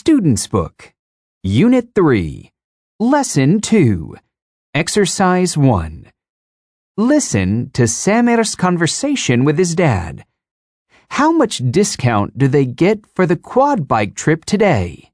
Student's Book, Unit 3, Lesson 2, Exercise 1. Listen to Samir's conversation with his dad. How much discount do they get for the quad bike trip today?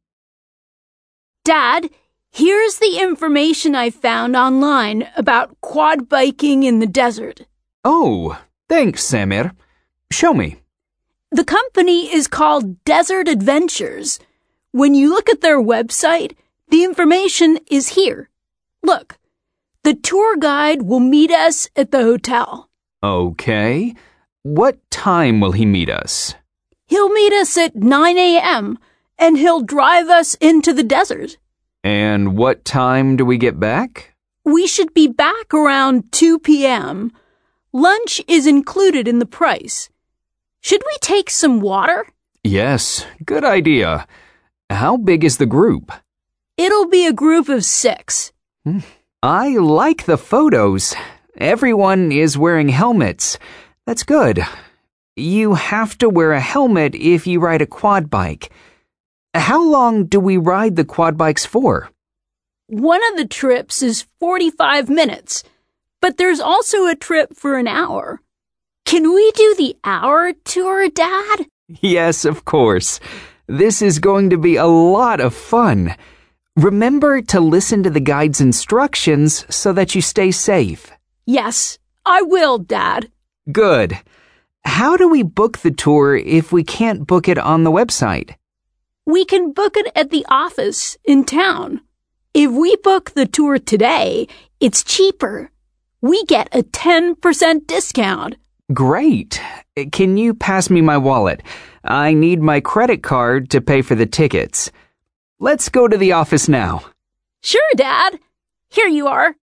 Dad, here's the information I found online about quad biking in the desert. Oh, thanks, Samir. Show me. The company is called Desert Adventures. When you look at their website, the information is here. Look, the tour guide will meet us at the hotel. Okay. What time will he meet us? He'll meet us at 9 a.m., and he'll drive us into the desert. And what time do we get back? We should be back around 2 p.m. Lunch is included in the price. Should we take some water? Yes, good idea. How big is the group? It'll be a group of 6. I like the photos. Everyone is wearing helmets. That's good. You have to wear a helmet if you ride a quad bike. How long do we ride the quad bikes for? One of the trips is 45 minutes, but there's also a trip for an hour. Can we do the hour tour, Dad? Yes, of course. This is going to be a lot of fun. Remember to listen to the guide's instructions so that you stay safe. Yes, I will, Dad. Good. How do we book the tour if we can't book it on the website? We can book it at the office in town. If we book the tour today, it's cheaper. We get a 10% discount. Great. Can you pass me my wallet? I need my credit card to pay for the tickets. Let's go to the office now. Sure, Dad. Here you are.